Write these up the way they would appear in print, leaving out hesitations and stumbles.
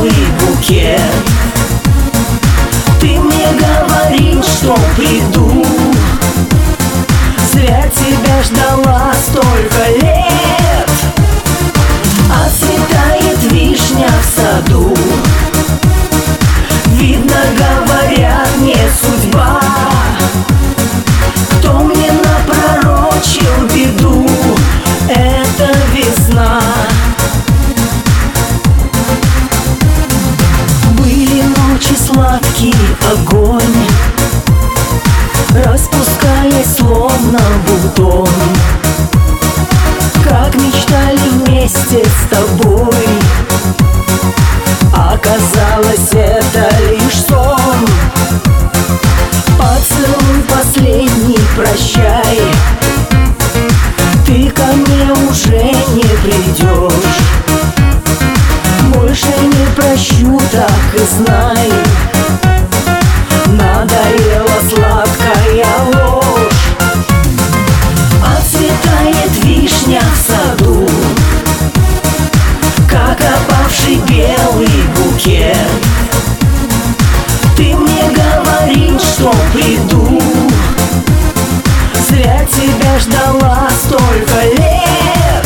белый букет. Ты мне говорил, что приду, зря тебя ждала столько лет. Отцветает вишня в саду, видно, говорят, не судьба. Кто мне напророчил беду, это весна. Были ночи сладкий огонь, распускаясь словно бутон. Как мечтали вместе с тобой, оказалось, это лишь сон. Поцелуй последний, прощай, ты ко мне уже не придешь. Больше не прощу, так и знай, надоела сладкая ложь. Отцветает вишня в саду, как опавший белый букет. Ты мне говорил, что приду, зря тебя ждала столько лет.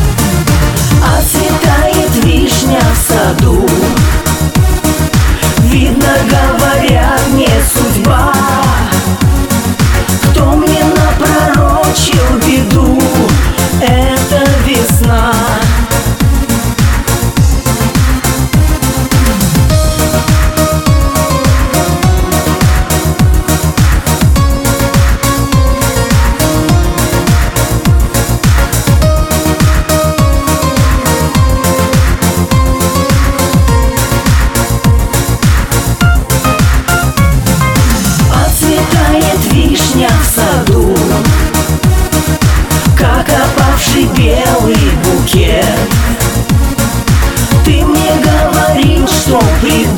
Отцветает вишня в саду, видно, говорят, не судьба. Кто мне напророчил беду, это весна. Вишня в саду, как опавший белый букет. Ты мне говорил, что приду,